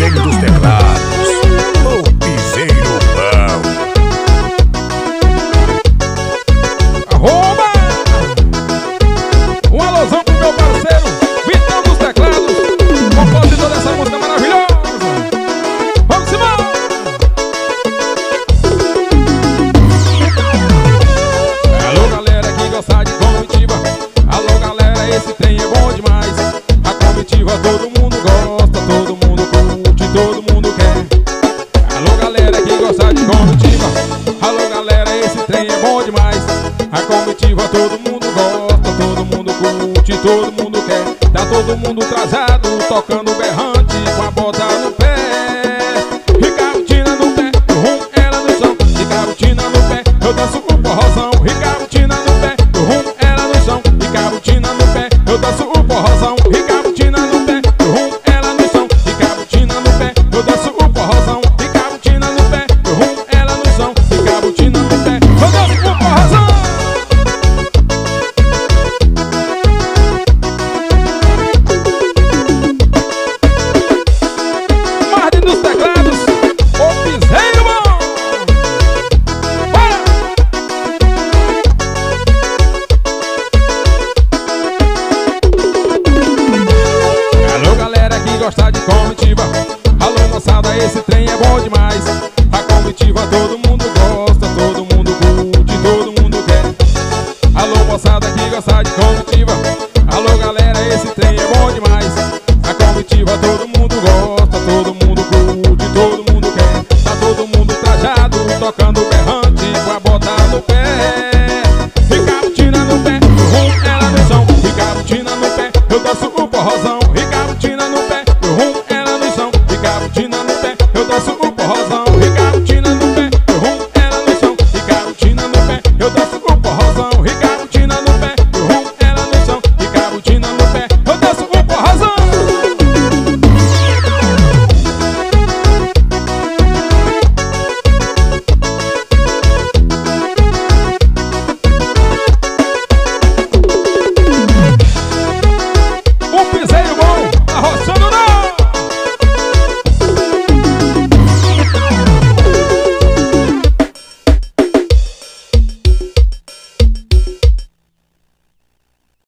Capitão dos Teclados, o piseiro bom. Arroba! Um alusão pro meu parceiro Vitão dos Teclados, compositor dessa música maravilhosa. Vamos embora! Alô galera que gosta de comitiva, alô galera, esse trem é bom demais. A comitiva todo mundo gosta, todo mundo curte, todo mundo quer. Alô galera que gosta de comitiva, alô galera, esse trem é bom demais. A comitiva todo mundo gosta, todo mundo curte, todo mundo quer. Tá todo mundo atrasado, tocando berrando.